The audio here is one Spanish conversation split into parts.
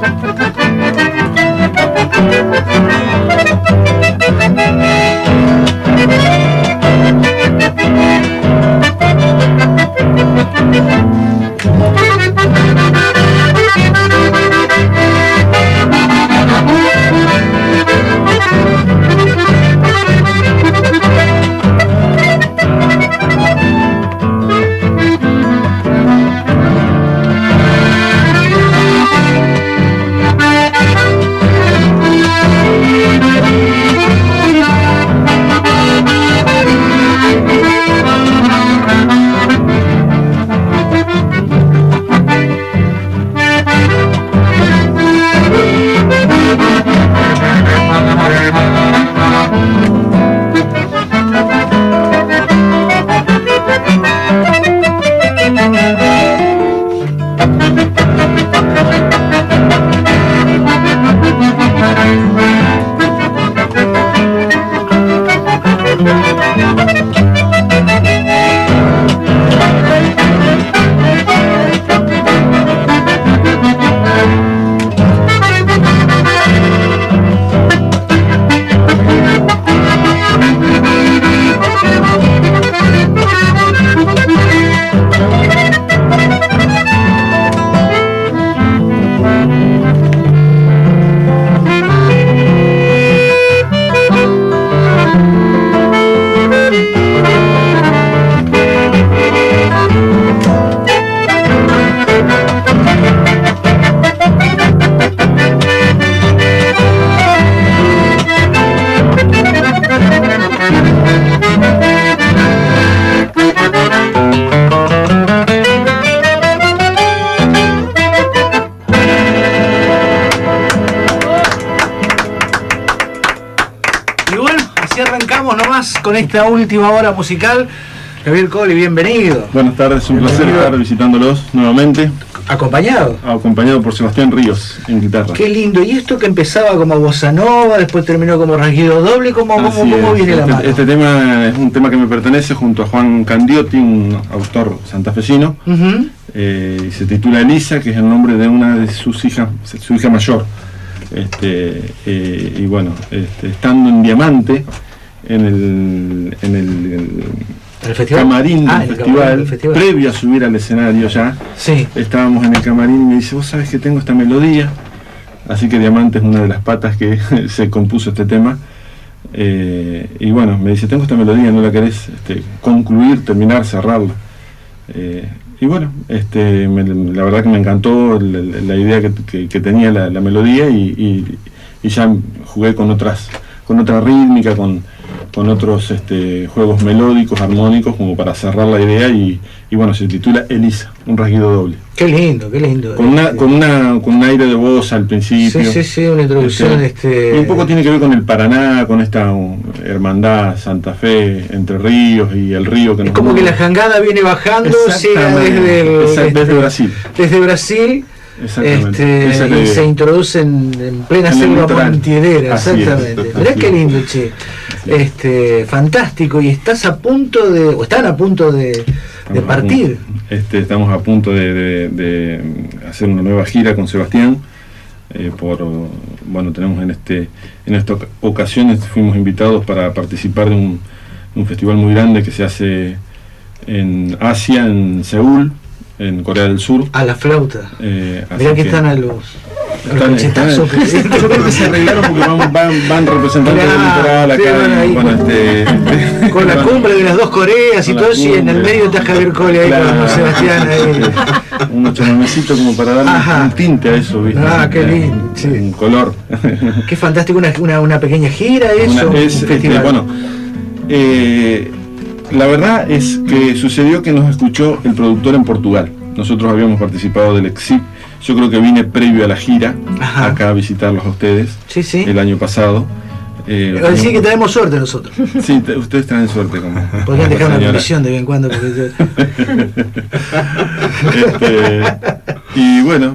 Con esta última hora musical. Javier Colli, bienvenido. Buenas tardes, un placer estar visitándolos nuevamente. ¿Acompañado? Acompañado por Sebastián Ríos en guitarra. Qué lindo. Y esto que empezaba como bossa nova, después terminó como rasguido doble, ¿cómo viene la mano? Este tema es un tema que me pertenece junto a Juan Candiotti, un autor santafesino. Y se titula Elisa, que es el nombre de una de sus hijas, su hija mayor. Y bueno, estando en Diamante, en el camarín del festival, previo a subir al escenario ya, sí. Estábamos en el camarín y me dice, vos sabés que tengo esta melodía, así que Diamante es una de las patas que se compuso este tema, y bueno, me dice, tengo esta melodía, ¿no la querés concluir, terminar, cerrarla? Y bueno, la verdad que me encantó la idea que tenía la melodía y ya jugué con otra rítmica, con otros juegos melódicos, armónicos, como para cerrar la idea y bueno, se titula Elisa, un rasguido doble. Qué lindo, qué lindo. Con un aire de voz al principio. Sí, una introducción. Y un poco tiene que ver con el Paraná, con esta hermandad Santa Fe, Entre Ríos y el río que es nos como une. Que la jangada viene bajando, llega desde Brasil. Desde Brasil. Y se introduce en plena selva montiedera, exactamente. Mirá qué lindo, che. Fantástico. Y están a punto de partir. Estamos a punto de hacer una nueva gira con Sebastián. Tenemos en esta ocasión fuimos invitados para participar de un festival muy grande que se hace en Asia, en Seúl, en Corea del Sur. A la flauta. Mirá que están a los cachetazos. Yo creo que se arreglaron porque van representantes del litoral acá. Con la cumbre de las dos Coreas y todo eso, y en el medio está Javier Colli ahí con Sebastián ahí. Un chamamecito como para darle un tinte a eso, ¿viste? Qué lindo. Sí. Un color. Qué fantástico, una pequeña gira, eso. Un festival. La verdad es que sucedió que nos escuchó el productor en Portugal. Nosotros habíamos participado del EXIP. Yo creo que vine previo a la gira acá a visitarlos a ustedes el año pasado. Decir que tenemos suerte nosotros. Sí, ustedes traen suerte. Podrían dejar una comisión de vez en cuando. Y bueno,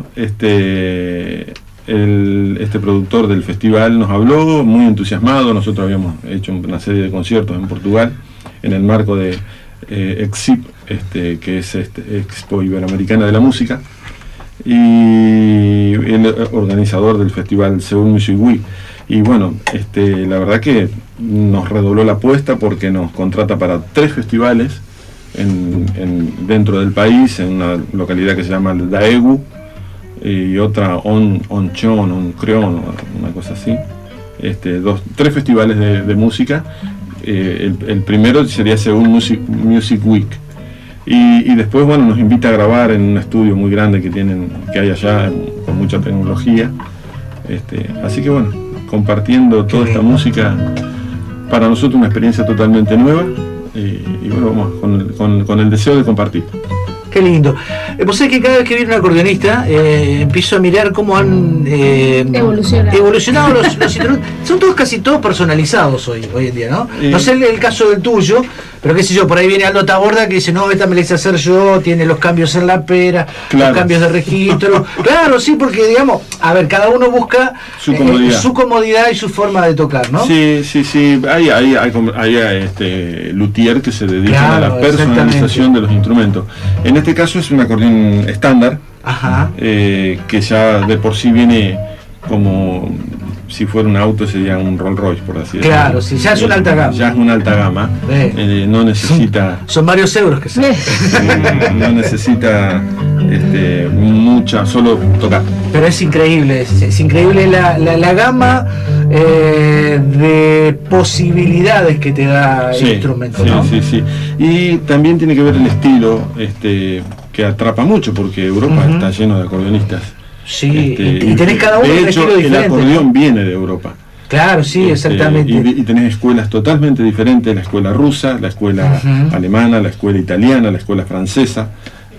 este productor del festival nos habló muy entusiasmado. Nosotros habíamos hecho una serie de conciertos en Portugal en el marco de EXIP, que es Expo Iberoamericana de la Música, y el organizador del festival Seoul Music Week. Y bueno, la verdad que nos redobló la apuesta porque nos contrata para 3 festivales dentro del país, en una localidad que se llama Daegu y otra Oncheon, Oncreon, una cosa así. 3 festivales de música. El primero sería Seoul Music Week. Y después, bueno, nos invita a grabar en un estudio muy grande que hay allá, con mucha tecnología. Así que bueno, compartiendo toda esta música, para nosotros una experiencia totalmente nueva, y bueno, vamos con el deseo de compartir. Qué lindo. Vos sabés que cada vez que viene un acordeonista, empiezo a mirar cómo han evolucionado los instrumentos. Son casi todos personalizados hoy en día, ¿no? No sé el caso del tuyo, pero qué sé yo, por ahí viene Aldo Taborda que dice, no, esta me la hice hacer yo, tiene los cambios en la pera, claro, los cambios de registro. Claro, sí, porque digamos, a ver, cada uno busca su comodidad y su forma de tocar, ¿no? Sí. Hay luthier que se dedican a la personalización de los instrumentos. En este caso es un acordeón estándar, que ya de por sí viene como si fuera un auto, sería un Rolls Royce, por así decirlo. Claro, sí, ya es una alta gama. Ya es una alta gama. No necesita... Son varios euros que se... no necesita solo tocar. Pero es increíble la gama de posibilidades que te da el instrumento, ¿no? Sí. Y también tiene que ver el estilo, que atrapa mucho, porque Europa está lleno de acordeonistas. Sí, y tenés cada uno un estilo diferente. El acordeón viene de Europa. Claro, sí, exactamente. Y tenés escuelas totalmente diferentes, la escuela rusa, la escuela alemana, la escuela italiana, la escuela francesa.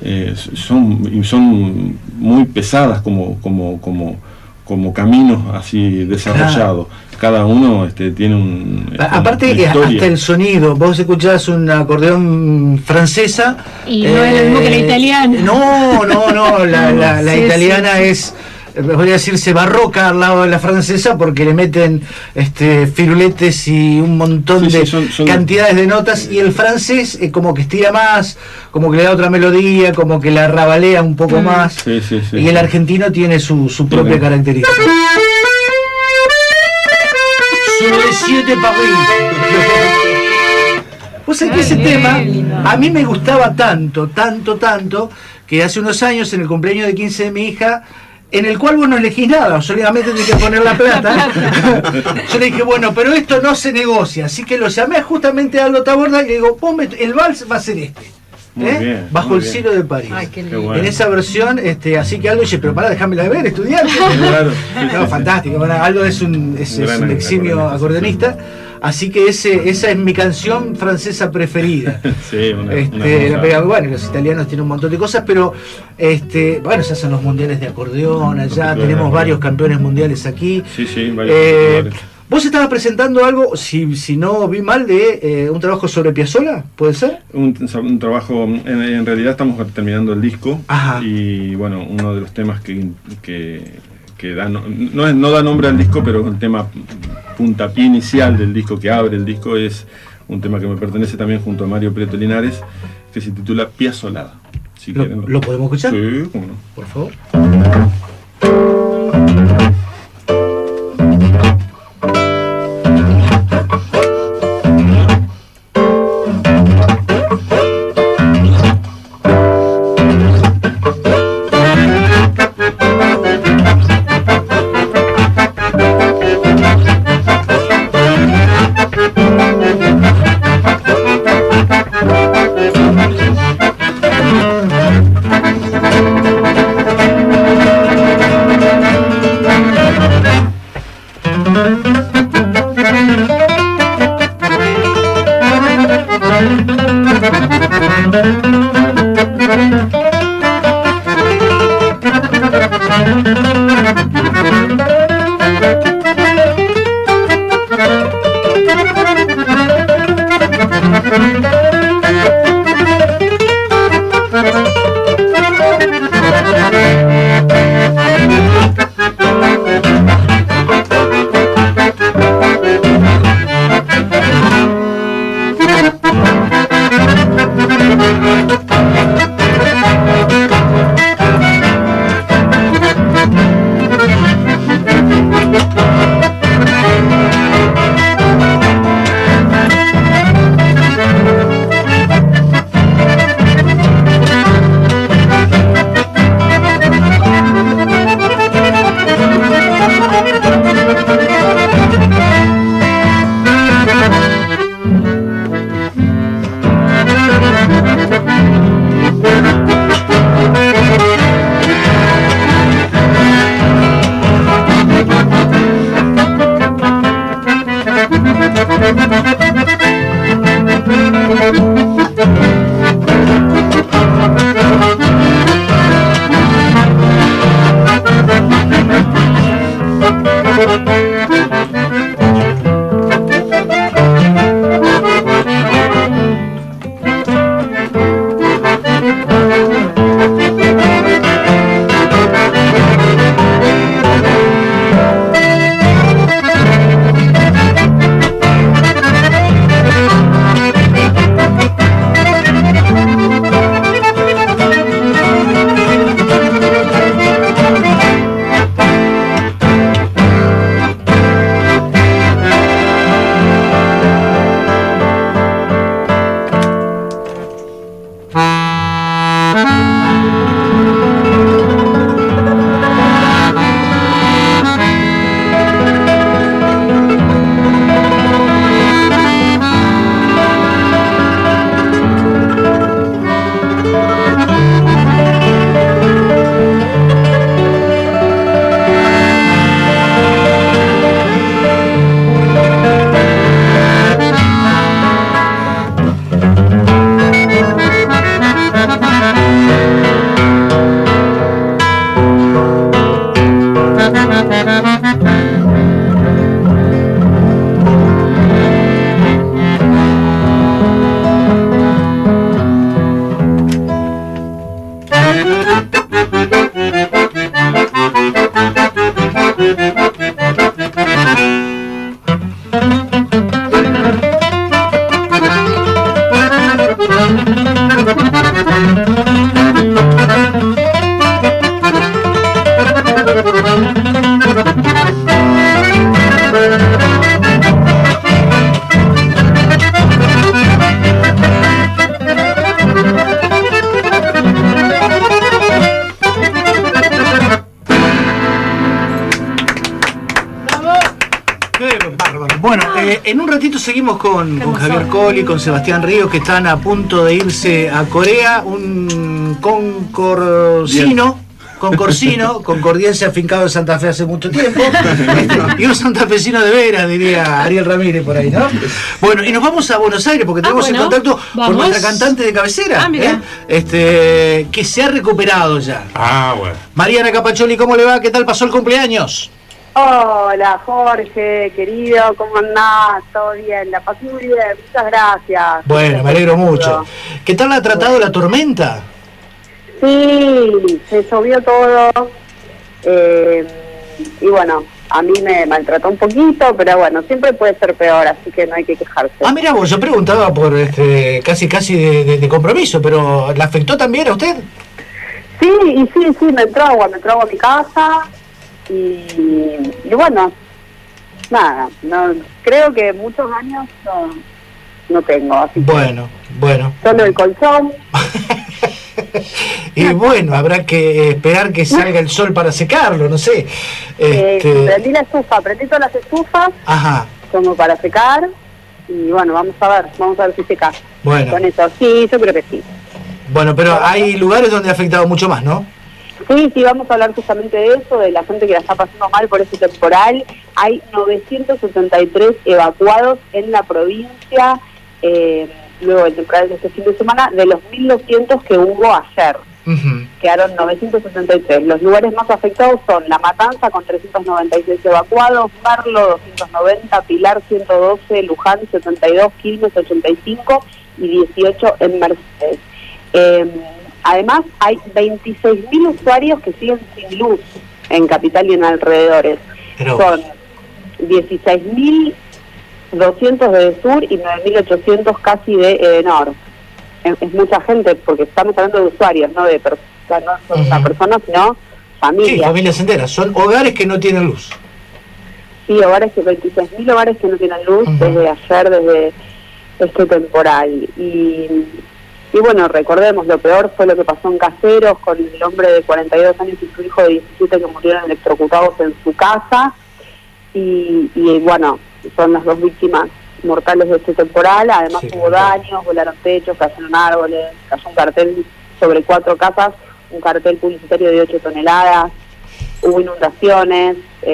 Son muy pesadas como caminos así desarrollados. Cada uno tiene aparte hasta el sonido, vos escuchás un acordeón francesa y no es lo mismo que la italiana. No, la italiana es, podría decirse, barroca al lado de la francesa, porque le meten firuletes y un montón de cantidades de notas, y el francés como que estira más, como que le da otra melodía, como que la rabalea un poco más, y el argentino tiene su propia característica. De París. Vos sabés que ese tema a mí me gustaba tanto, que hace unos años, en el cumpleaños de 15 de mi hija, en el cual vos no elegís nada, solamente tenés que poner la plata. Yo le dije, bueno, pero esto no se negocia, así que lo llamé justamente a Aldo Taborda y le digo, el vals va a ser bien, bajo el cielo de París. Ay, qué bueno. En esa versión, así que Aldo dice, pero pará, déjamela de ver, estudiante. Claro. No, fantástico. Bueno, Aldo es un eximio acordeonista, así que esa es mi canción francesa preferida. Sí, bueno, los italianos tienen un montón de cosas, pero bueno, se hacen los mundiales de acordeón allá, tenemos varios campeones mundiales aquí. Sí, varios. Vos estabas presentando algo, si no vi mal, de un trabajo sobre Piazzolla, ¿puede ser? Un trabajo, en realidad estamos terminando el disco. Ajá. Y bueno, uno de los temas que da, no da nombre al disco, pero el tema puntapié inicial del disco, que abre el disco, es un tema que me pertenece también junto a Mario Prieto Linares, que se titula Piazzolada. Si ¿Lo podemos escuchar? Sí, cómo no. Por favor. En un ratito seguimos con Javier Colli, con Sebastián Ríos, que están a punto de irse a Corea, un concordiense afincado en Santa Fe hace mucho tiempo, y un santafesino de veras, diría Ariel Ramírez por ahí, ¿no? Bueno, y nos vamos a Buenos Aires porque tenemos en contacto con nuestra cantante de cabecera, que se ha recuperado ya. Bueno. Mariana Capacholi, ¿cómo le va? ¿Qué tal pasó el cumpleaños? Hola Jorge, querido, ¿cómo andás? ¿Todo bien? La pasé muy bien, muchas gracias. Bueno, me alegro mucho. ¿Qué tal la ha tratado la tormenta? Sí, se llovió todo, y bueno, a mí me maltrató un poquito, pero bueno, siempre puede ser peor, así que no hay que quejarse. Mira vos, yo preguntaba por casi de compromiso, pero ¿la afectó también a usted? Sí, me entró agua a mi casa. Y bueno, nada, no, creo que muchos años no tengo, así bueno. Solo el colchón. Y bueno, habrá que esperar que salga el sol para secarlo, no sé. Prendí todas las estufas, como para secar, y bueno, vamos a ver si seca. Bueno. Con eso, sí, yo creo que sí. Bueno, pero hay lugares donde ha afectado mucho más, ¿no? Sí, vamos a hablar justamente de eso, de la gente que la está pasando mal por este temporal. Hay 973 evacuados en la provincia, luego del temporal de este fin de semana, de los 1.200 que hubo ayer. Quedaron 973. Los lugares más afectados son La Matanza, con 396 evacuados, Merlo, 290, Pilar, 112, Luján, 72, Quilmes, 85 y 18 en Mercedes. Además, hay 26.000 usuarios que siguen sin luz en Capital y en alrededores. Son 16.200 de Sur y 9.800 casi de Nor. Es mucha gente, porque estamos hablando de usuarios, no de personas, no son una persona, sino familias. Sí, familias enteras. Son hogares que no tienen luz. Sí, 26.000 hogares que no tienen luz desde ayer, desde este temporal. Y bueno, recordemos, lo peor fue lo que pasó en Caseros con el hombre de 42 años y su hijo de 17 que murieron electrocutados en su casa. Y bueno, son las dos víctimas mortales de este temporal. Además hubo daños, volaron techos, cayeron árboles, cayó un cartel sobre 4 casas, un cartel publicitario de 8 toneladas, hubo inundaciones.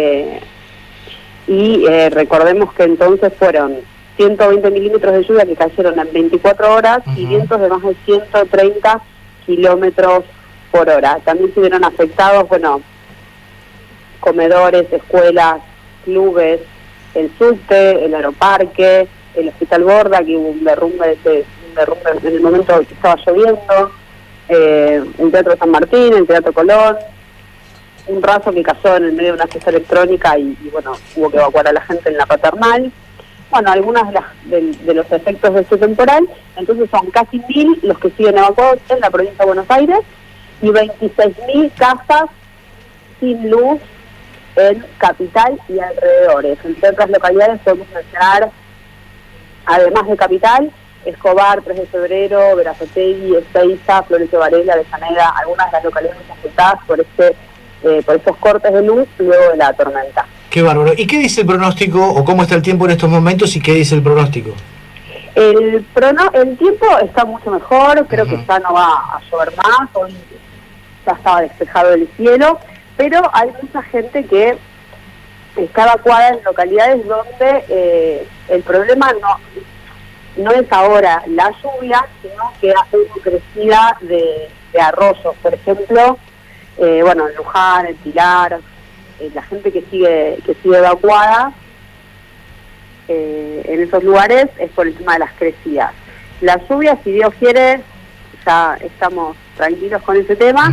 Recordemos que entonces fueron 120 milímetros de lluvia que cayeron en 24 horas y vientos de más de 130 kilómetros por hora. También se vieron afectados, comedores, escuelas, clubes, el subte, el aeroparque, el Hospital Borda, que hubo un derrumbe en el momento que estaba lloviendo, el Teatro San Martín, el Teatro Colón, un raso que cayó en el medio de una fiesta electrónica y hubo que evacuar a la gente en la Paternal. Bueno, algunas de los efectos de este temporal. Entonces son casi 1.000 los que siguen evacuados en la provincia de Buenos Aires y 26.000 casas sin luz en Capital y alrededores. Entre otras localidades podemos mencionar, además de Capital, Escobar, 3 de Febrero, Verazategui, Ezeiza, Florencio Varela, Avellaneda, algunas de las localidades afectadas por estos cortes de luz luego de la tormenta. Qué bárbaro. ¿Y qué dice el pronóstico o cómo está el tiempo en estos momentos y qué dice el pronóstico? El tiempo está mucho mejor, creo que ya no va a llover más, hoy ya estaba despejado el cielo, pero hay mucha gente que está evacuada en localidades donde el problema no es ahora la lluvia, sino que hace una crecida de arroyos, por ejemplo, en Luján, en Pilar, la gente que sigue evacuada en esos lugares es por el tema de las crecidas. La lluvia, si Dios quiere, ya estamos tranquilos con ese tema,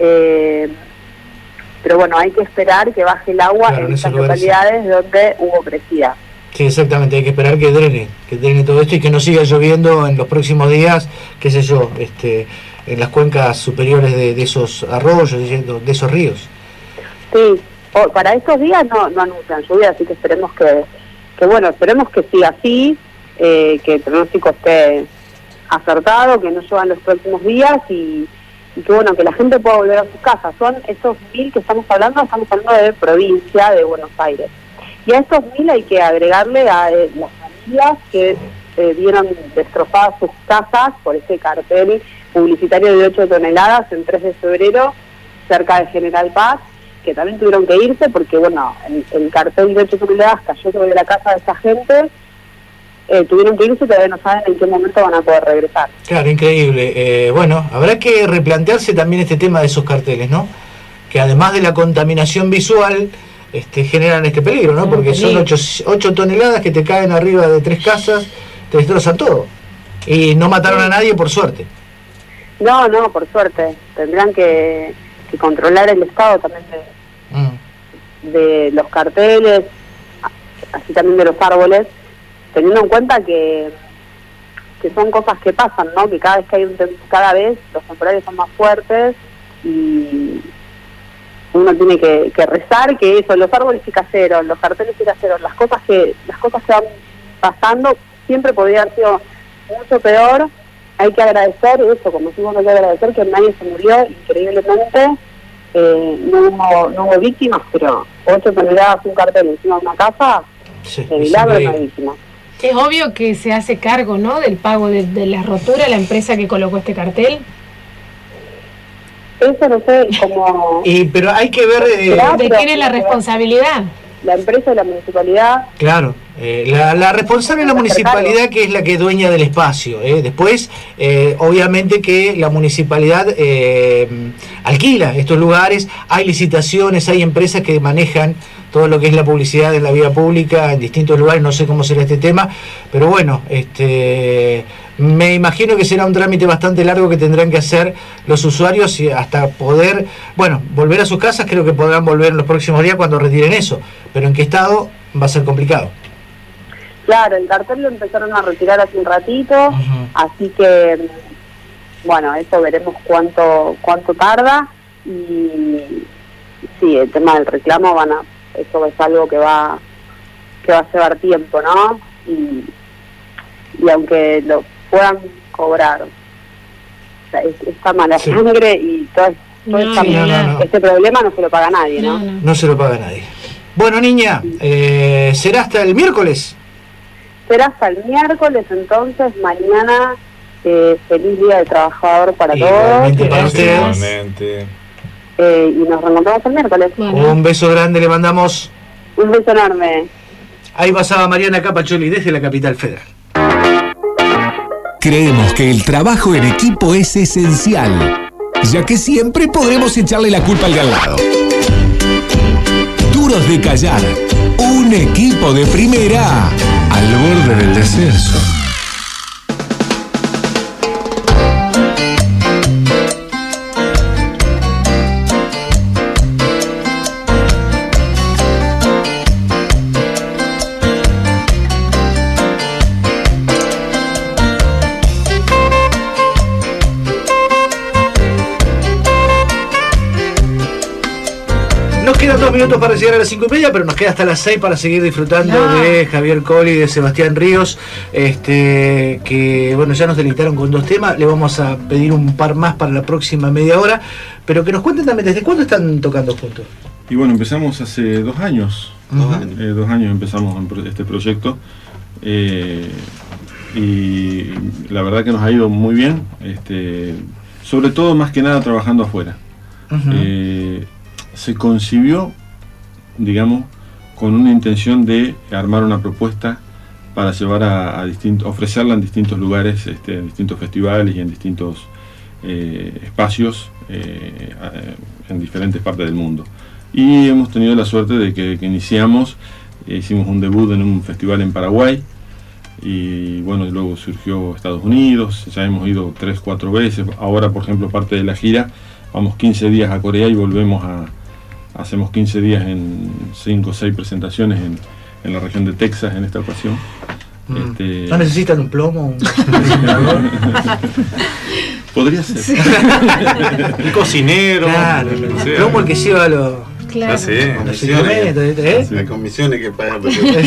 pero bueno, hay que esperar que baje el agua en esas localidades donde hubo crecida. Sí, exactamente, hay que esperar que drene todo esto y que no siga lloviendo en los próximos días, qué sé yo, en las cuencas superiores de esos arroyos, de esos ríos. Sí, para estos días no anuncian lluvia, así que esperemos que siga así, que el pronóstico esté acertado, que no lluevan los próximos días y que bueno, que la gente pueda volver a sus casas. Son estos 1.000 que estamos hablando de provincia de Buenos Aires. Y a estos 1.000 hay que agregarle a las familias que vieron destrozadas sus casas por ese cartel publicitario de 8 toneladas en 3 de febrero cerca de General Paz, que también tuvieron que irse porque bueno, el cartel de 8 toneladas cayó sobre la casa de esa gente. Tuvieron que irse y todavía no saben en qué momento van a poder regresar. Claro, increíble. Bueno, habrá que replantearse también este tema de esos carteles, ¿no? Que además de la contaminación visual, generan este peligro, ¿no? Porque son 8 toneladas que te caen arriba de 3 casas, te destrozan todo. Y no mataron a nadie, por suerte. No, por suerte. Tendrán que controlar el estado también de los carteles, así también de los árboles, teniendo en cuenta que son cosas que pasan, ¿no? Que cada vez que hay cada vez los temporales son más fuertes y uno tiene que rezar que eso, los árboles y caseros, los carteles y caseros, las cosas que van pasando siempre podría haber sido mucho peor. Hay que agradecer eso, como decimos, hay que agradecer que nadie se murió, increíblemente, no hubo víctimas, pero 8 toneladas un cartel encima de una casa, de milagro no hay víctimas. Es obvio que se hace cargo, ¿no?, del pago de la rotura la empresa que colocó este cartel. Eso no sé cómo... pero hay que ver... ¿De quién es la responsabilidad? La empresa y la municipalidad. Claro, la responsable es la municipalidad, que es la que es dueña del espacio. Después, obviamente que la municipalidad alquila estos lugares, hay licitaciones, hay empresas que manejan todo lo que es la publicidad en la vía pública en distintos lugares, no sé cómo será este tema, pero bueno, me imagino que será un trámite bastante largo que tendrán que hacer los usuarios y hasta poder, volver a sus casas. Creo que podrán volver en los próximos días cuando retiren eso, pero en qué estado va a ser complicado. Claro, el cartel lo empezaron a retirar hace un ratito, así que, eso veremos cuánto tarda, y sí, el tema del reclamo eso es algo que va a llevar tiempo, ¿no? Y aunque lo puedan cobrar, o sea, esta mala sangre y todo este problema no se lo paga nadie, ¿no? No se lo paga nadie. Bueno, niña, ¿será hasta el miércoles? Será hasta el miércoles, entonces, mañana, feliz Día del Trabajador para todos. Para ustedes. Y nos reencontramos el miércoles. Bueno. Un beso grande le mandamos. Un beso enorme. Ahí pasaba Mariana Capacholi desde la Capital Federal. Creemos que el trabajo en equipo es esencial, ya que siempre podremos echarle la culpa al de al lado. Duros de Callar, un equipo de primera al borde del descenso. Quedan 2 minutos para llegar a las 5:30, pero nos queda hasta las 6 para seguir disfrutando de Javier Colli, de Sebastián Ríos, que ya nos deleitaron con 2 temas. Le vamos a pedir un par más para la próxima media hora, pero que nos cuenten también desde cuándo están tocando juntos. Y empezamos hace 2 años. 2 años empezamos este proyecto, y la verdad que nos ha ido muy bien, sobre todo más que nada trabajando afuera. Se concibió, digamos, con una intención de armar una propuesta para llevar ofrecerla en distintos lugares, en distintos festivales y en distintos espacios en diferentes partes del mundo. Y hemos tenido la suerte de que iniciamos, hicimos un debut en un festival en Paraguay, y bueno, luego surgió Estados Unidos, ya hemos ido 3-4 veces. Ahora, por ejemplo, parte de la gira, vamos 15 días a Corea y volvemos hacemos 15 días en 5 o 6 presentaciones en la región de Texas en esta ocasión. ¿No necesitan un plomo? Podría ser. Sí. Un cocinero. Claro, el plomo el que lleva los... Claro. Ya sé, la comisión hay que pagar.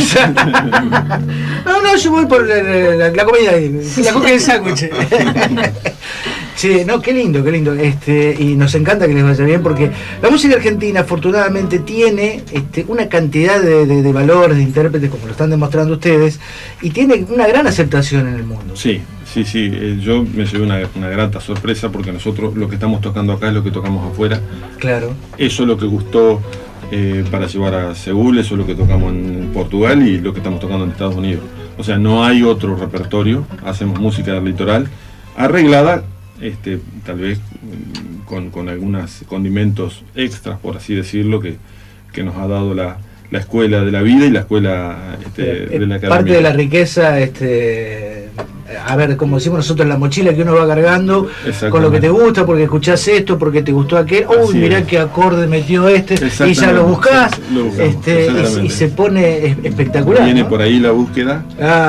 No, yo voy por la comida y la coca y el sándwich. Sí, no, qué lindo, y nos encanta que les vaya bien, porque la música argentina afortunadamente tiene una cantidad de valores, de intérpretes, como lo están demostrando ustedes, y tiene una gran aceptación en el mundo. Sí, yo me llevé una grata sorpresa, porque nosotros lo que estamos tocando acá es lo que tocamos afuera. Claro. Eso es lo que gustó para llevar a Seúl, eso es lo que tocamos en Portugal y lo que estamos tocando en Estados Unidos. O sea, no hay otro repertorio, hacemos música del litoral, arreglada, tal vez con algunos condimentos extras, por así decirlo, que nos ha dado la escuela de la vida y la escuela de la academia. Parte de la riqueza, a ver, como decimos nosotros, la mochila que uno va cargando con lo que te gusta, porque escuchás esto, porque te gustó aquel, uy, mirá qué acorde metió y ya lo buscás, y se pone espectacular. Viene, ¿no? por ahí la búsqueda,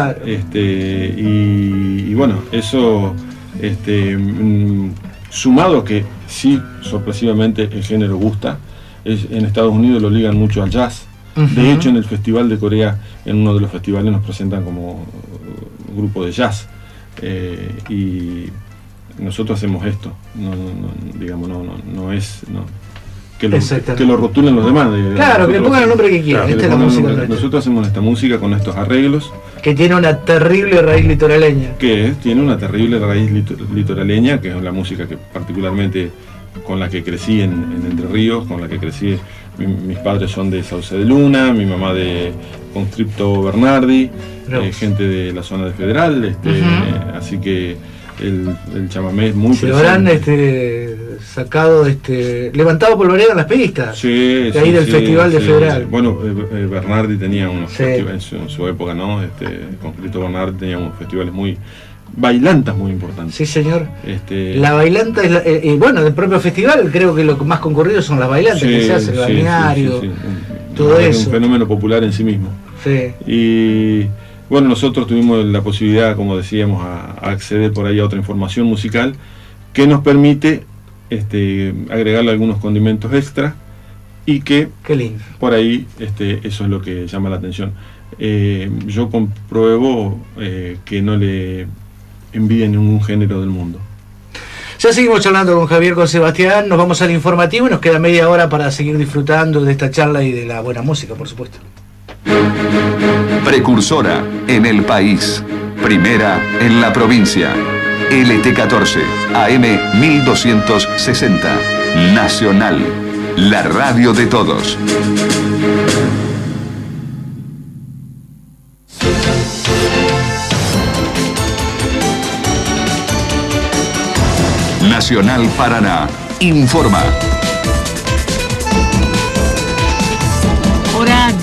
y bueno, eso sumado que sí, sorpresivamente el género gusta. En Estados Unidos lo ligan mucho al jazz. De hecho, en el Festival de Corea, en uno de los festivales, nos presentan como grupo de jazz, y nosotros hacemos esto. No es que lo rotulen los demás. Claro, que le pongan el nombre que quieran. Nosotros hacemos esta música con estos arreglos, que tiene una terrible raíz litoraleña. Tiene una terrible raíz litoraleña, que es la música que particularmente con la que crecí en Entre Ríos, con la que crecí. Mis padres son de Sauce de Luna, mi mamá de Conscripto Bernardi, gente de la zona de Federal, así que el chamamé es muy presente. Se lo habrán sacado, levantado polvareda en las pistas, de ahí del Festival de Federal. Bueno, Bernardi tenía unos festivales en su época, ¿no? Conscripto Bernardi tenía unos festivales bailantas muy importantes. Sí, señor. La bailanta es bueno, del propio festival, creo que lo más concurrido son las bailantas que se hace, el balneario, todo eso. Es un fenómeno popular en sí mismo. Sí. Y bueno, nosotros tuvimos la posibilidad, como decíamos, a acceder por ahí a otra información musical que nos permite agregarle algunos condimentos extra, y que qué lindo. Por ahí eso es lo que llama la atención. Yo compruebo que no le envidia ningún género del mundo. Ya seguimos charlando con Javier, con Sebastián, nos vamos al informativo y nos queda media hora para seguir disfrutando de esta charla y de la buena música, por supuesto. Precursora en el país, primera en la provincia. LT14, AM 1260, Nacional, la radio de todos. Nacional Paraná informa. Hora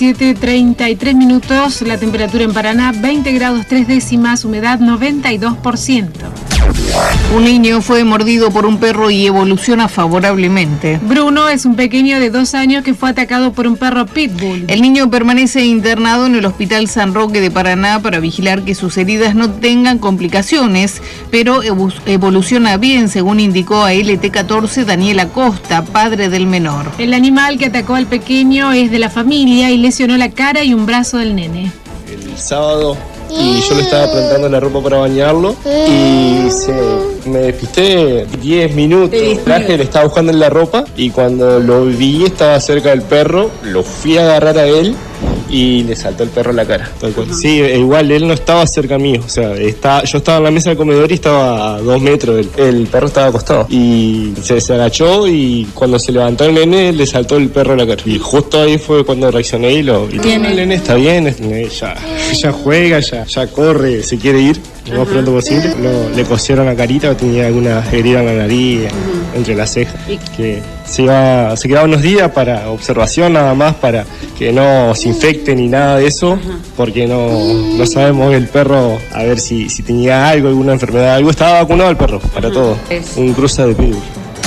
17:33, la temperatura en Paraná 20 grados 3 décimas, humedad 92%. Un niño fue mordido por un perro y evoluciona favorablemente. Bruno es un pequeño de 2 años que fue atacado por un perro pitbull. El niño permanece internado en el Hospital San Roque de Paraná para vigilar que sus heridas no tengan complicaciones, pero evoluciona bien, según indicó a LT14 Daniel Acosta, padre del menor. El animal que atacó al pequeño es de la familia y lesionó la cara y un brazo del nene. El sábado, y yo le estaba plantando la ropa para bañarlo y me despisté 10 minutos. Le estaba buscando en la ropa y cuando lo vi estaba cerca del perro, lo fui a agarrar a él y le saltó el perro en la cara. Sí, igual él no estaba cerca mío, o sea, yo estaba en la mesa del comedor y estaba a 2 metros de él. El perro estaba acostado y se agachó y cuando se levantó el nene le saltó el perro en la cara. Y justo ahí fue cuando reaccioné y el nene está bien, ya juega, ya corre, se quiere ir. lo más pronto posible. Le cosieron la carita, tenía algunas heridas en la nariz, entre las cejas, que se quedaba unos días para observación nada más, para que no se infecte ni nada de eso, porque no sabemos el perro, a ver si tenía algo, alguna enfermedad, algo. Estaba vacunado el perro, para todo, un cruce de pitbull.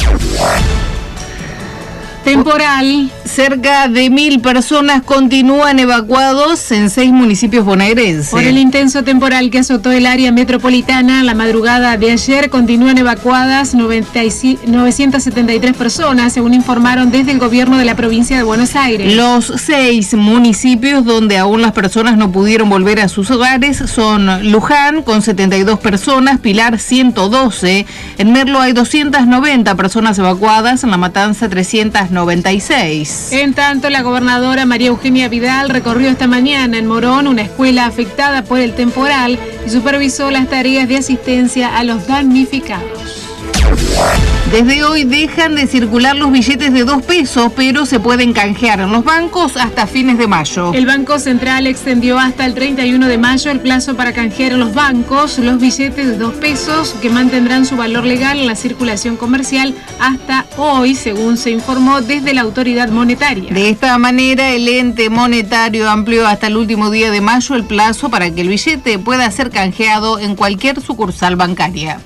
Temporal, cerca de 1.000 personas continúan evacuados en 6 municipios bonaerenses. Por el intenso temporal que azotó el área metropolitana, la madrugada de ayer continúan evacuadas 973 personas, según informaron desde el gobierno de la provincia de Buenos Aires. Los 6 municipios donde aún las personas no pudieron volver a sus hogares son Luján, con 72 personas, Pilar 112, en Merlo hay 290 personas evacuadas, en La Matanza 396. En tanto, la gobernadora María Eugenia Vidal recorrió esta mañana en Morón una escuela afectada por el temporal y supervisó las tareas de asistencia a los damnificados. Desde hoy dejan de circular los billetes de 2 pesos, pero se pueden canjear en los bancos hasta fines de mayo. El Banco Central extendió hasta el 31 de mayo el plazo para canjear en los bancos los billetes de 2 pesos que mantendrán su valor legal en la circulación comercial hasta hoy, según se informó desde la autoridad monetaria. De esta manera, el ente monetario amplió hasta el último día de mayo el plazo para que el billete pueda ser canjeado en cualquier sucursal bancaria.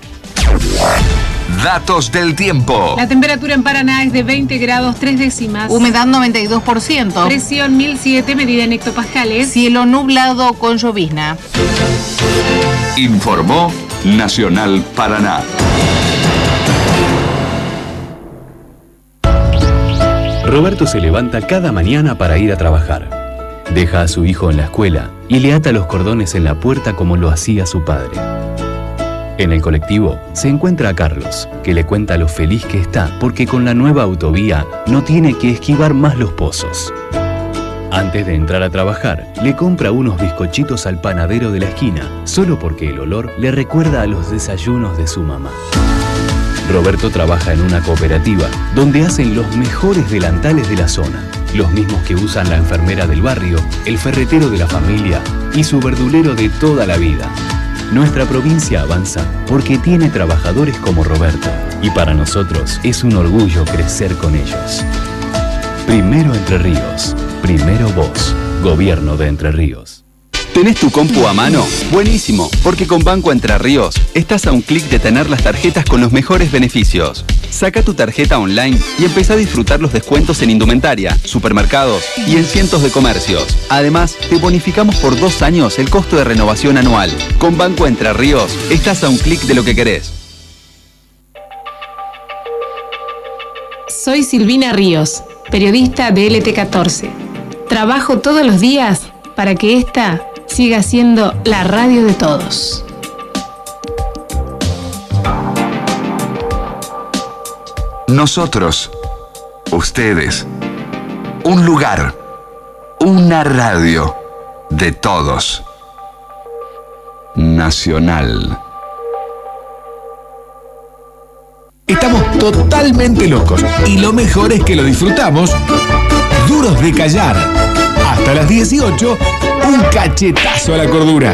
Datos del tiempo. La temperatura en Paraná es de 20 grados 3 décimas. Humedad 92%. Presión 1007, medida en hectopascales. Cielo nublado con llovizna. Informó Nacional Paraná. Roberto se levanta cada mañana para ir a trabajar. Deja a su hijo en la escuela y le ata los cordones en la puerta como lo hacía su padre. En el colectivo se encuentra a Carlos, que le cuenta lo feliz que está porque con la nueva autovía no tiene que esquivar más los pozos. Antes de entrar a trabajar, le compra unos bizcochitos al panadero de la esquina, solo porque el olor le recuerda a los desayunos de su mamá. Roberto trabaja en una cooperativa donde hacen los mejores delantales de la zona, los mismos que usan la enfermera del barrio, el ferretero de la familia y su verdulero de toda la vida. Nuestra provincia avanza porque tiene trabajadores como Roberto y para nosotros es un orgullo crecer con ellos. Primero Entre Ríos, primero vos, Gobierno de Entre Ríos. ¿Tenés tu compu a mano? Buenísimo, porque con Banco Entre Ríos estás a un clic de tener las tarjetas con los mejores beneficios. Saca tu tarjeta online y empezá a disfrutar los descuentos en indumentaria, supermercados y en cientos de comercios. Además, te bonificamos por 2 años el costo de renovación anual. Con Banco Entre Ríos estás a un clic de lo que querés. Soy Silvina Ríos, periodista de LT14. Trabajo todos los días para que esta siga siendo la radio de todos. Nosotros, ustedes, un lugar, una radio de todos. Nacional. Estamos totalmente locos y lo mejor es que lo disfrutamos duros de callar. Hasta las 18, un cachetazo a la cordura.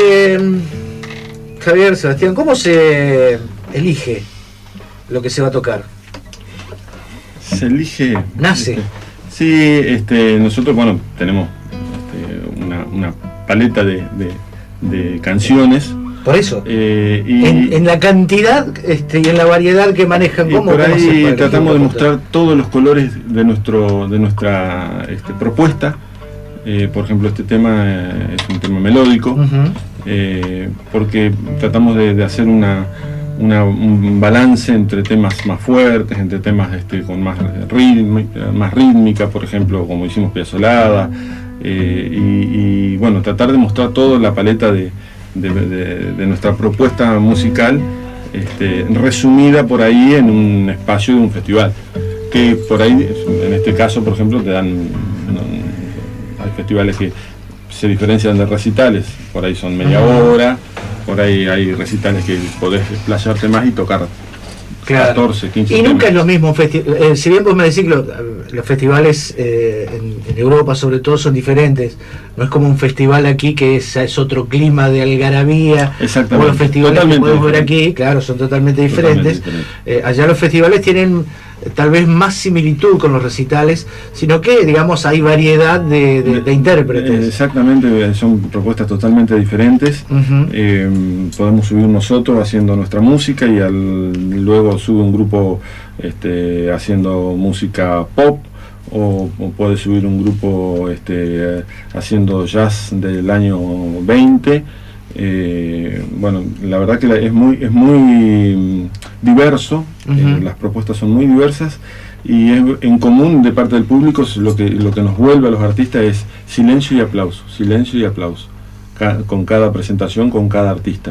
Javier, Sebastián, ¿cómo se elige lo que se va a tocar? Se elige... Nace. Sí, nosotros, bueno, tenemos una paleta de canciones. Por eso, en la cantidad y en la variedad que manejan, ¿cómo? Por ahí tratamos de mostrar todos los colores de nuestra propuesta. Por ejemplo, este tema es un tema melódico, porque tratamos de hacer un balance entre temas más fuertes, entre temas con más rítmica, por ejemplo, como hicimos Piazzolada, y bueno, tratar de mostrar toda la paleta de nuestra propuesta musical, resumida por ahí en un espacio de un festival, que por ahí, en este caso, por ejemplo, te dan... Hay festivales que se diferencian de recitales, por ahí son media hora, por ahí hay recitales que podés explayarte más y tocar 14, 15 y nunca temas. Es lo mismo, si bien vos me decís que los festivales en Europa sobre todo son diferentes, no es como un festival aquí que es otro clima de algarabía, o los festivales que podemos ver aquí, claro, son totalmente diferentes. Allá los festivales tienen tal vez más similitud con los recitales, sino que, digamos, hay variedad de intérpretes. Exactamente, son propuestas totalmente diferentes. Podemos subir nosotros haciendo nuestra música y luego sube un grupo haciendo música pop, o puede subir un grupo haciendo jazz del año 20. Bueno, la verdad que es muy diverso, las propuestas son muy diversas, y es en común de parte del público lo que nos vuelve a los artistas es silencio y aplauso, con cada presentación, con cada artista.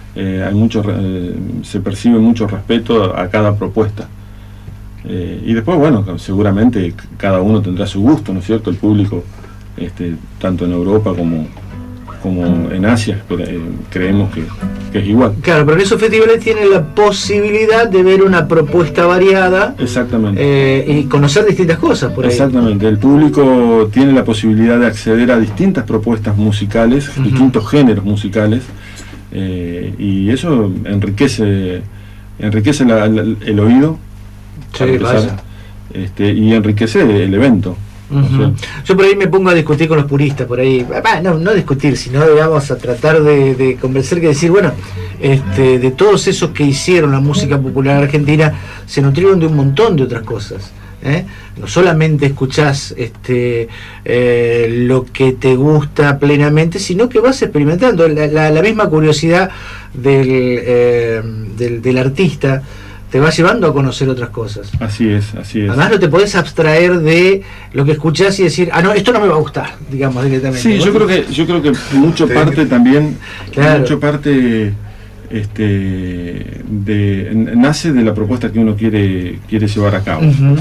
Se percibe mucho respeto a cada propuesta, y después, bueno, seguramente cada uno tendrá su gusto, ¿no es cierto? El público, tanto en Europa como en Asia, creemos que es igual. Claro, pero en esos festivales tienen la posibilidad de ver una propuesta variada. Exactamente. Y conocer distintas cosas por ahí. Exactamente, el público tiene la posibilidad de acceder a distintas propuestas musicales, distintos géneros musicales, y eso enriquece el oído, y enriquece el evento. Yo por ahí me pongo a discutir con los puristas, por ahí, no discutir, sino digamos a tratar de convencer, que decir, bueno, de todos esos que hicieron la música popular argentina, se nutrieron de un montón de otras cosas. No solamente escuchás lo que te gusta plenamente, sino que vas experimentando la misma curiosidad del artista te va llevando a conocer otras cosas. Así es. Además no te podés abstraer de lo que escuchás y decir, no, esto no me va a gustar, digamos, directamente. Sí, yo creo que mucho parte también, mucho parte nace de la propuesta que uno quiere llevar a cabo.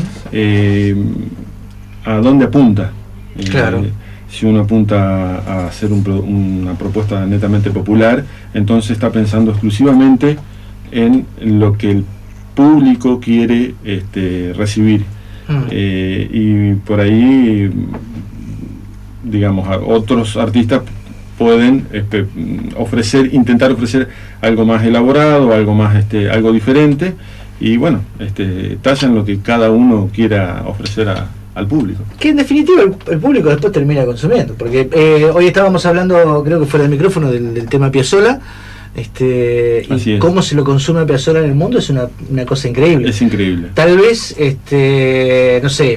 ¿A dónde apunta? Si uno apunta a hacer una propuesta netamente popular, entonces está pensando exclusivamente en lo que el público quiere recibir, y por ahí, digamos, otros artistas pueden intentar ofrecer algo más elaborado, algo diferente, y bueno, tallan lo que cada uno quiera ofrecer al público. Que en definitiva el público después termina consumiendo, porque hoy estábamos hablando, creo que fuera del micrófono, del tema Piazzolla. Y cómo se lo consume Piazzolla en el mundo es una cosa increíble. Es increíble. Tal vez, no sé,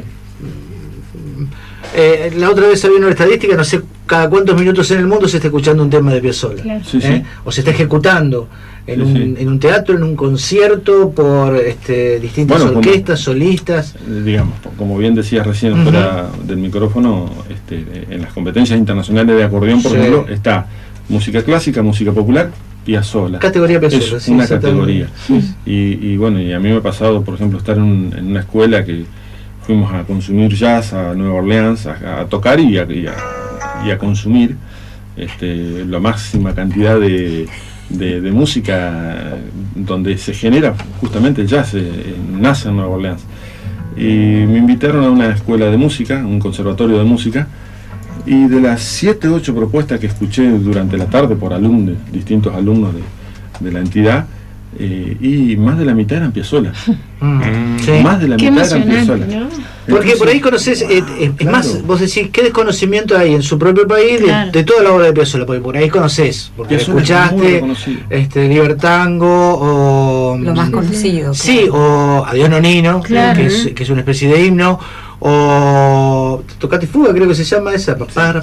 la otra vez había una estadística, no sé cada cuántos minutos en el mundo se está escuchando un tema de Piazzolla, claro. O se está ejecutando en un teatro, en un concierto, por distintas orquestas, solistas. Digamos, como bien decías recién fuera del micrófono, en las competencias internacionales de acordeón, por ejemplo, está música clásica, música popular, Piazzolla. Categoría Piazzolla, es una categoría. Y bueno, y a mí me ha pasado, por ejemplo, estar en una escuela que fuimos a consumir jazz a Nueva Orleans, a tocar y a consumir la máxima cantidad de música donde se genera justamente el jazz, nace en Nueva Orleans. Y me invitaron a una escuela de música, un conservatorio de música, Y de las 7 8 propuestas que escuché durante la tarde por distintos alumnos de la entidad, y más de la mitad eran Piazzolla. Sí. Más de la mitad eran Piazzolla, ¿no? Porque por ahí conoces, es claro. más, vos decís, ¿qué desconocimiento hay en su propio país de toda la obra de Piazzolla? Porque por ahí conoces, porque escuchaste Libertango o... Lo más conocido. Sí, o Adiós Nonino, claro. que es una especie de himno, o Tocate y Fuga, creo que se llama esa. Bueno,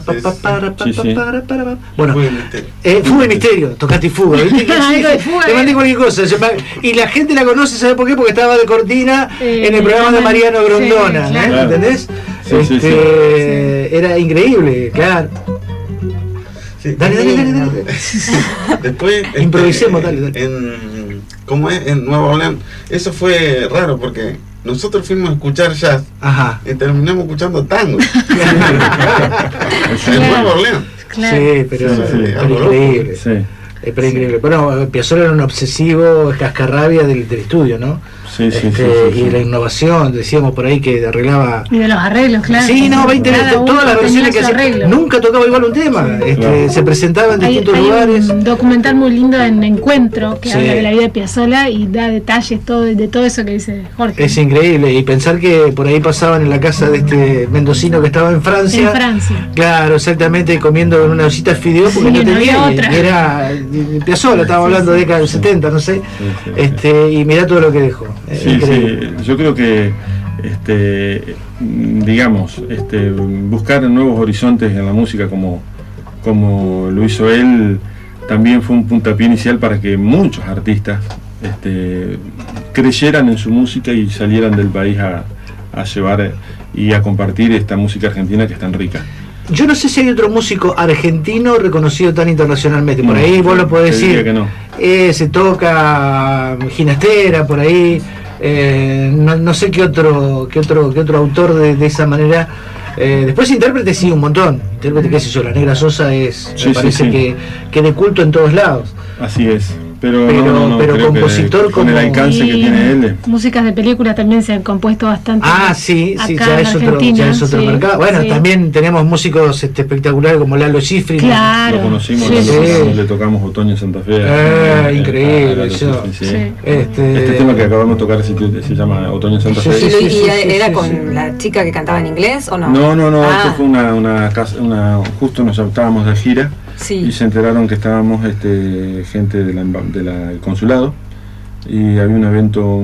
Fuga y Misterio, Tocate y Fuga. Te mandé cualquier cosa. Y la gente la conoce, ¿sabes por qué? Porque estaba de cortina en el programa de Mariano Grondona, claro. ¿entendés? Era increíble, claro. Sí, Dale. Después improvisemos, dale. ¿Cómo es? En Nueva Orleans. Eso fue raro porque nosotros fuimos a escuchar jazz. Ajá. Y terminamos escuchando tango. En Nueva Orleans. Claro. Sí, pero increíble. Sí. Pero increíble. Bueno, Piazzolla era un obsesivo cascarrabia del estudio, ¿no? Sí. Y la innovación, decíamos por ahí que arreglaba. Y de los arreglos, claro. Sí, no, 20 todas las versiones que hacía. Nunca tocaba igual un tema. Claro. Se presentaba en distintos lugares. Un documental muy lindo en Encuentro que habla de la vida de Piazzolla y da detalles de todo eso que dice Jorge. Es increíble. Y pensar que por ahí pasaban en la casa de este mendocino que estaba en Francia. Claro, exactamente, comiendo una ollita de fideo porque no tenía otra. Y era Piazzolla, estamos hablando de década del 70, no sé. Y mirá todo lo que dejó. Sí, yo creo que digamos, buscar nuevos horizontes en la música como lo hizo él, también fue un puntapié inicial para que muchos artistas creyeran en su música y salieran del país a llevar y a compartir esta música argentina que es tan rica. Yo no sé si hay otro músico argentino reconocido tan internacionalmente. Por ahí vos lo podés decir. Que no. Se toca Ginastera, por ahí. No sé qué otro autor de esa manera. Después intérprete sí, un montón. Intérprete, qué sé yo, La Negra Sosa me parece que de culto en todos lados. Así es. Pero compositor con el alcance que tiene él. Músicas de películas también se han compuesto bastante. Sí, ya es otro mercado. Bueno, también tenemos músicos espectaculares como Lalo Schifrin. Claro. Lo conocimos, le tocamos Otoño en Santa Fe. Increíble. Este tema que acabamos de tocar se llama Otoño en Santa Fe. ¿Y era con la chica que cantaba en inglés o no? No, esto fue una justo nos estábamos de gira. Y se enteraron que estábamos gente del consulado y había un evento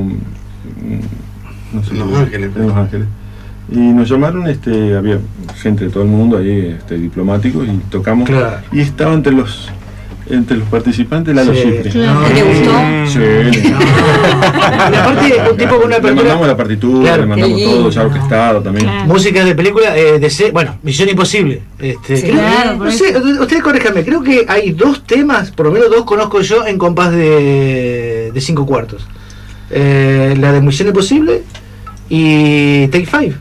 en Los Ángeles y nos llamaron, había gente de todo el mundo ahí, diplomáticos, y tocamos, y estaba entre los participantes Lalo Schifrin. ¿Te gustó? Sí. Y aparte, un tipo con una apertura. Le mandamos la partitura, le mandamos todo, ya orquestado también. Música de película, Misión Imposible. No sé, ustedes corríjanme, creo que hay 2 temas, por lo menos 2 conozco yo en compás de 5 cuartos. La de Misión Imposible y Take 5.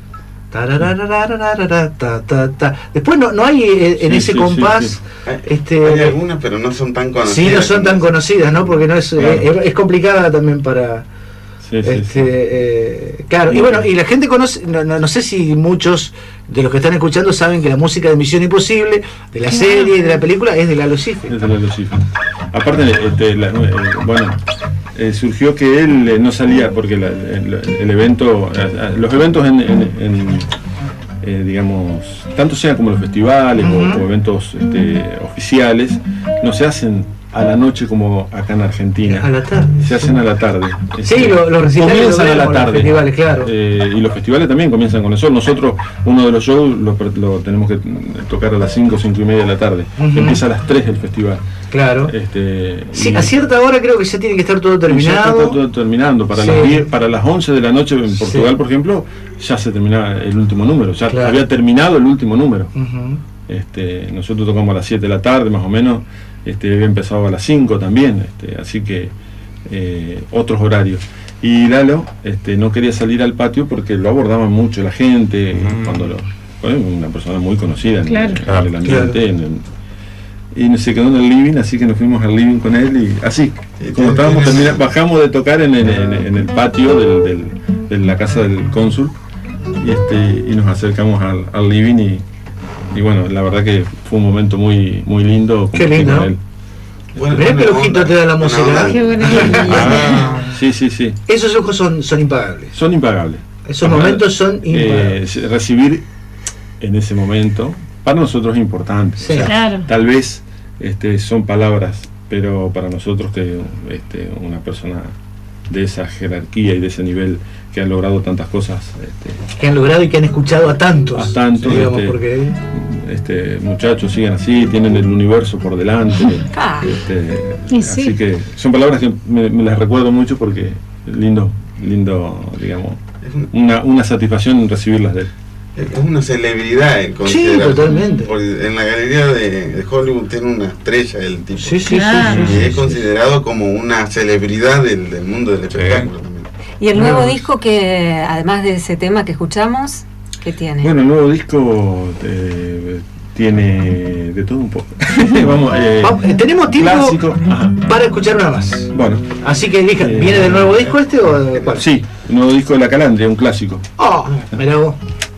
Después no hay en ese compás. Hay algunas, pero no son tan conocidas. Sí, no son tan conocidas, ¿no? Porque no es complicada también para. Claro, y bueno, y la gente conoce, no sé si muchos de los que están escuchando saben que la música de Misión Imposible, de la serie y de la película, es de Lalo Schifrin. Aparte, surgió que él no salía porque el evento, los eventos digamos, tanto sean como los festivales o eventos oficiales, no se hacen a la noche como acá en Argentina. A la tarde. Se hacen a la tarde. Sí, los recitales comienzan a la tarde. Los festivales, claro. Y los festivales también comienzan con eso. Nosotros, uno de los shows lo tenemos que tocar a las 5, 5 y media de la tarde. Empieza a las 3 el festival. Claro. A cierta hora creo que ya tiene que estar todo terminado. Ya está todo terminando. Para las 11 de la noche en Portugal, por ejemplo, ya se terminaba el último número. Ya había terminado el último número. Nosotros tocamos a las 7 de la tarde, más o menos. Había empezado a las 5 también, así que otros horarios. Y Lalo no quería salir al patio porque lo abordaban mucho la gente, una persona muy conocida en el ambiente. Y se quedó en el living, así que nos fuimos al living con él y así, como estábamos bajamos de tocar en el patio de la casa del cónsul y nos acercamos al living y bueno, la verdad que fue un momento muy muy lindo. Qué lindo, con él. Bueno, mirá qué ojito te da la música. Qué buena. Sí. Esos ojos son impagables. Son impagables. Esos momentos son impagables. Recibir en ese momento, para nosotros es importante. Sí, o sea, claro. Tal vez son palabras, pero para nosotros que una persona de esa jerarquía y de ese nivel que han logrado tantas cosas, que han logrado y que han escuchado a tantos, digamos, porque muchachos siguen así, tienen el universo por delante, así que son palabras que me las recuerdo mucho porque lindo, digamos, una satisfacción recibirlas de él. Es una celebridad sí, totalmente. En la galería de Hollywood tiene una estrella el tipo. Sí, y es considerado como una celebridad del mundo del espectáculo también. Y el nuevo disco, que además de ese tema que escuchamos, ¿qué tiene? Bueno, el nuevo disco tiene de todo un poco. Tenemos tiempo para escuchar una más. Bueno, así que elija, ¿viene del nuevo disco o de cuál? Sí, el nuevo disco de La Calandria, un clásico. Mirá vos.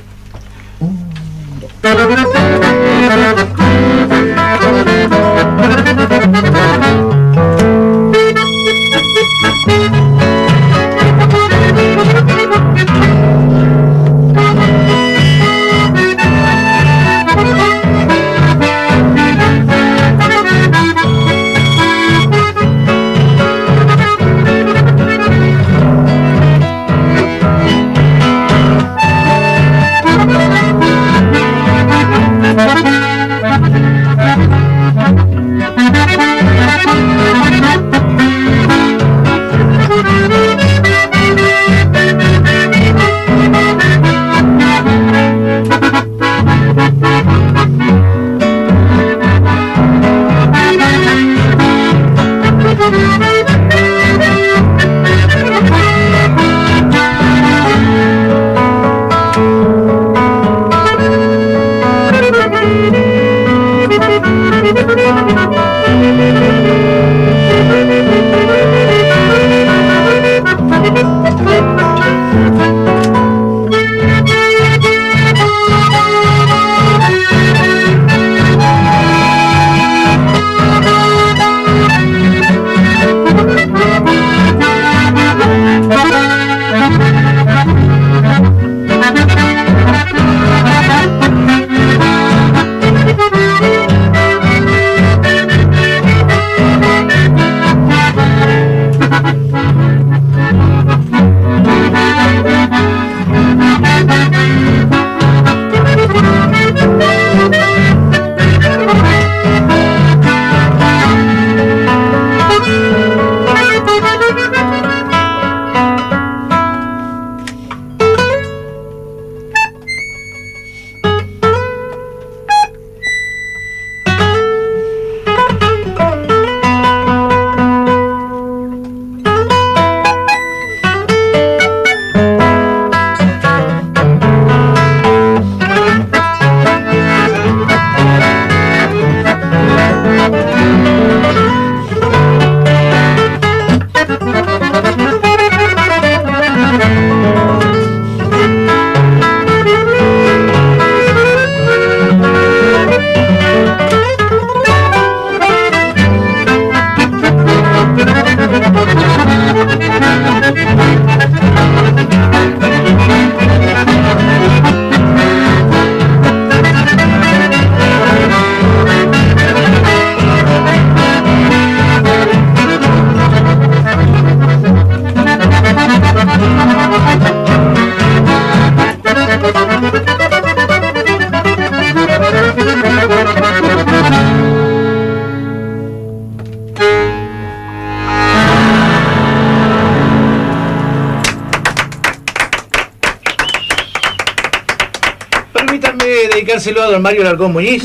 Dedicárselo a don Mario Alarcón Muñiz,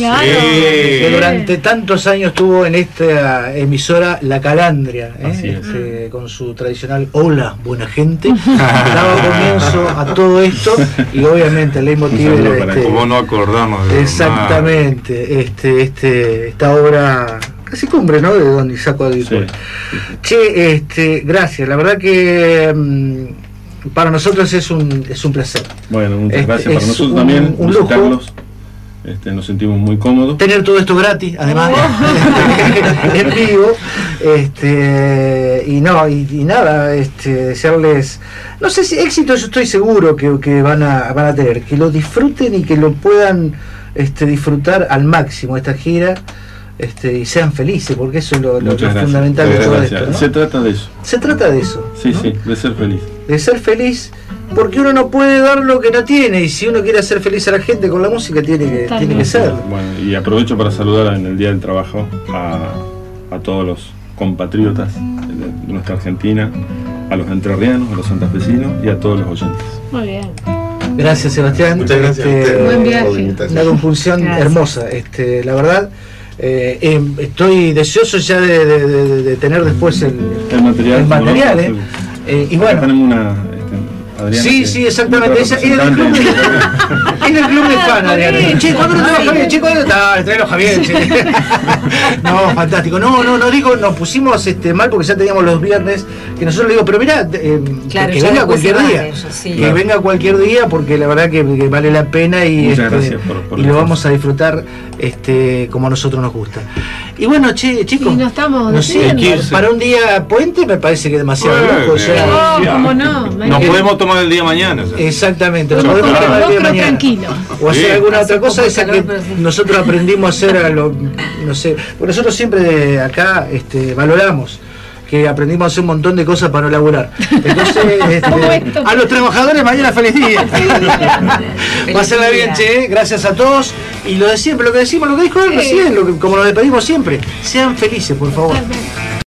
que durante tantos años tuvo en esta emisora La Calandria, con su tradicional hola, buena gente, daba comienzo a todo esto y obviamente el leitmotiv era ¿cómo no acordarnos de exactamente esta obra casi cumbre, ¿no? De don Isaac Auditor. Che, gracias, la verdad que para nosotros es un placer. Bueno, muchas gracias. Para nosotros también un lujo. nos sentimos muy cómodos. Tener todo esto gratis, además, en vivo, y nada, desearles, no sé si éxito, yo estoy seguro que van a tener, que lo disfruten y que lo puedan disfrutar al máximo esta gira. Y sean felices, porque eso es lo fundamental de todo esto, ¿no? Se trata de eso. Se trata de eso. Sí, ¿no? sí, de ser feliz. De ser feliz, porque uno no puede dar lo que no tiene, y si uno quiere hacer feliz a la gente con la música, tiene que ser. Bueno, y aprovecho para saludar en el Día del Trabajo a todos los compatriotas de nuestra Argentina, a los entrerrianos, a los santafesinos y a todos los oyentes. Muy bien. Gracias, Sebastián. Muchas gracias. Buen viaje. Una compulsión hermosa, la verdad. Estoy deseoso ya de tener después el material. Y bueno, tenemos una Adriana, sí, exactamente. Es el club de fan, Adriana. Che, ¿cuándo no trae Javier? Che, ¿cuándo trae Javier? No, fantástico. No digo, nos pusimos mal porque ya teníamos los viernes, que nosotros le digo, pero mirá, claro, que venga cualquier día. Ellos, sí. Que venga cualquier día, porque la verdad que vale la pena y lo vamos a disfrutar como a nosotros nos gusta. Y bueno, chicos, y no estamos para un día puente me parece que es demasiado loco. O sea, ¿cómo no? Nos podemos tomar el día mañana. Exactamente, nos podemos tomar el día mañana. Tranquilo. O hacer alguna otra cosa, esa que nosotros aprendimos a hacer no sé, porque nosotros siempre acá valoramos que aprendimos a hacer un montón de cosas para no laburar. Entonces, a los trabajadores, mañana feliz día. Pásenla bien, che, gracias a todos. Y lo de siempre, lo que decimos, lo que dijo él recién, como nos despedimos siempre, sean felices, por favor.